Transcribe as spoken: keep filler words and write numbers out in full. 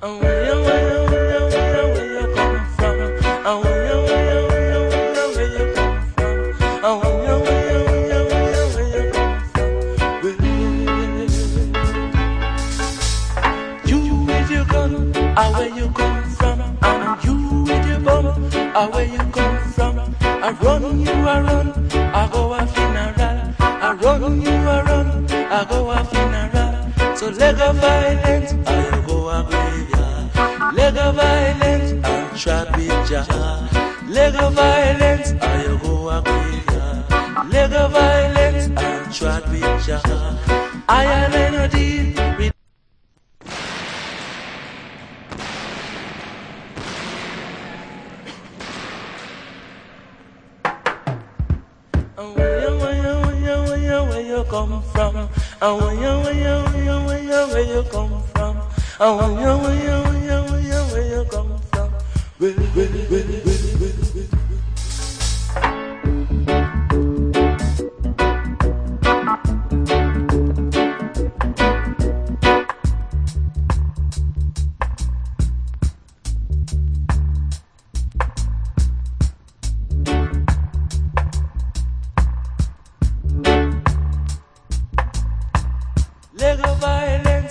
Oh, where you, where you, where you, where you, where you come from? Oh, where you, where you, where you, where you, where you come from? Oh, where you, where you, where you, where you, where you come from? Where you with your gun, ah, where you come from? And you with your bum, ah, where you come from? I run you, I run, I go a funeral. I run you, I run, I go a funeral. So leg of violence, I go a graveyard. Leg of violence, I'm trapped with Jah. Leg of violence, I go a graveyard. Leg of violence, I'm trapped with Jah. I am no deal with. Oh, where you, where you, where you, where you, where you come from? Oh, where you, where you, where you, where you, where you come from? Oh, where you, where you, where you, where you, where you come from? Where, where, where, where, where.